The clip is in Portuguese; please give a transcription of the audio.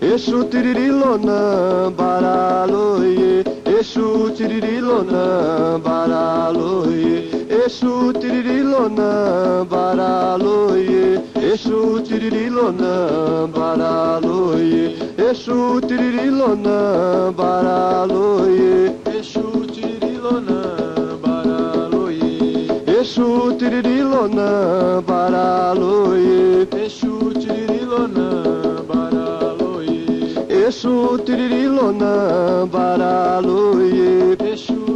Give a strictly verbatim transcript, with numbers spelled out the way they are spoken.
Exu tiririlonã, baraloie, Exu tiririlonã, baraloie, Exu tiririlonã, baraloie, Exu tiririlonã, baraloie, Exu tiririlonã, baraloie, Exu tiririlonã, baraloie, Exu tiririlonã, baraloie, Exu tiririlonã, baraloie, Exu tiririlonã, baraloie, Exu